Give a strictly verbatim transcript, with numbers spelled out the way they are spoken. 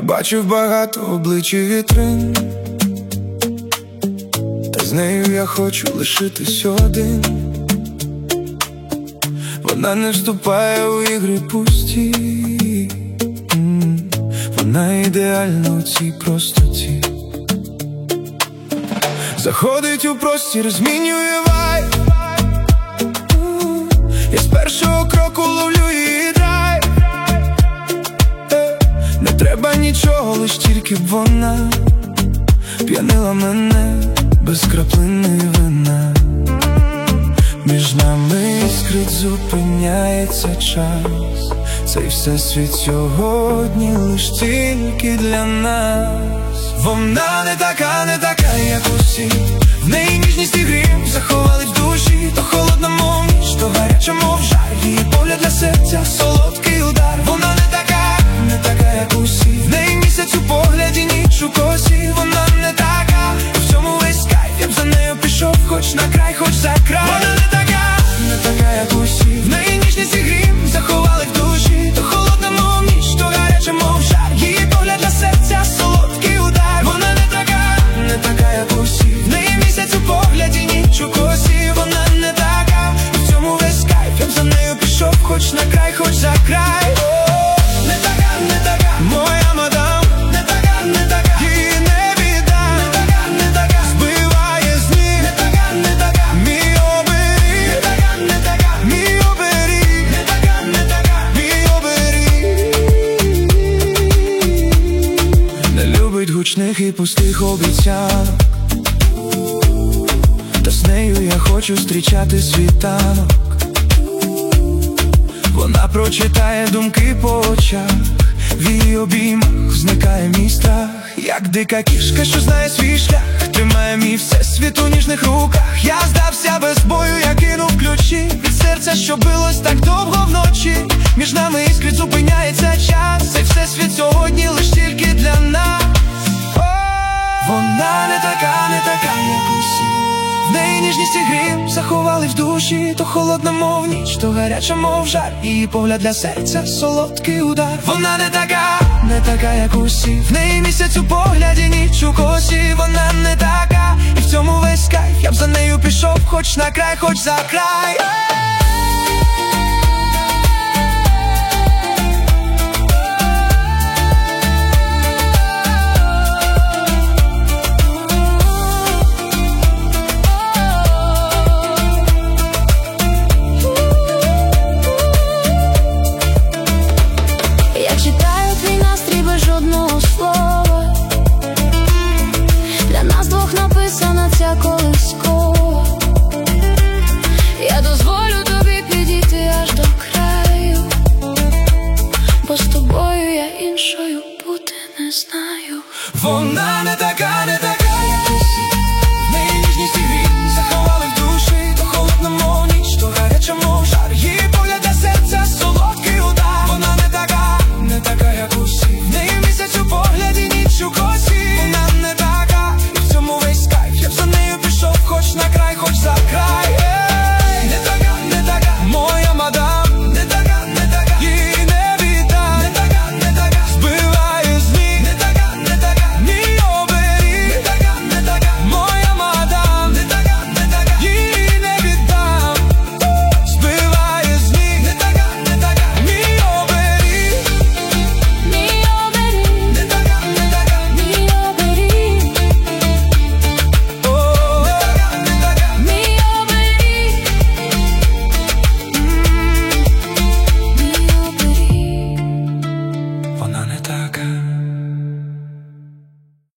бачив багато облич і вітрин, та з нею я хочу лишитись один. Вона не вступає у ігри пусті, вона ідеальна у цій простоті. Заходить у простір, змінює вайб. Я з першого кроку ловлю її драйв. Не треба нічого, лиш тільки б вона п'янила мене без краплини вина. Між нами іскрить, зупиняється час. Цей всесвіт сьогодні лиш тільки для нас. Вона не така, не така, як усі. В неї ніжність і грім заховались в душі. То холодна, мов ніч, то гаряча, мов жар. Її погляд для серця, солодкий удар. Вона не така, не така, як усі. В неї місяць у погляді, ніч у косі. Вона не така, і в цьому весь кайф. Я б за нею пішов, хоч на край, хоч за край. Вона не така, не така, як усі. В неї ніжність і грім заховали в душі. То холодна, мов ніч, то гаряча, мов жар. Її погляд для серця, солодкий удар. Вона не така, не така, як усі. В неї місяць у погляді, ніч у косі. Вона не така, і в цьому весь кайф. Я б за нею пішов, хоч на край, хоч за край. Не така, не така, моя мадам. Не така, не така, її не віддам. Не така, не така, збиває з ніг. Не така, не така, мій оберіг. Не така, не така, мій оберіг. Не така, не така, мій оберіг. Не любить гучних і пустих обіцянок, та з нею я хочу зустрічати світанок. Вона прочитає думки по очах, в її обіймах зникає мій страх. Як дика кішка, що знає свій шлях, тримає мій всесвіт у ніжних руках. Я здався без бою, я кинув ключі від серця, що билось так довго вночі. Між нами іскрить, зупиняється час. Цей всесвіт сьогодні лиш тільки для нас. Вона не така, не така, як усі. В неї ніжність і грім заховали в душі. То холодна, мов ніч, то гаряча, мов жар. Її погляд для серця, солодкий удар. Вона не така, не така, як усі. В неї місяць у погляді, ніч у косі. Вона не така, і в цьому весь кайф. Я б за нею пішов, хоч на край, хоч за край. Колискова. Я дозволю тобі підійти аж до краю, бо з тобою я іншою бути не знаю. Вона не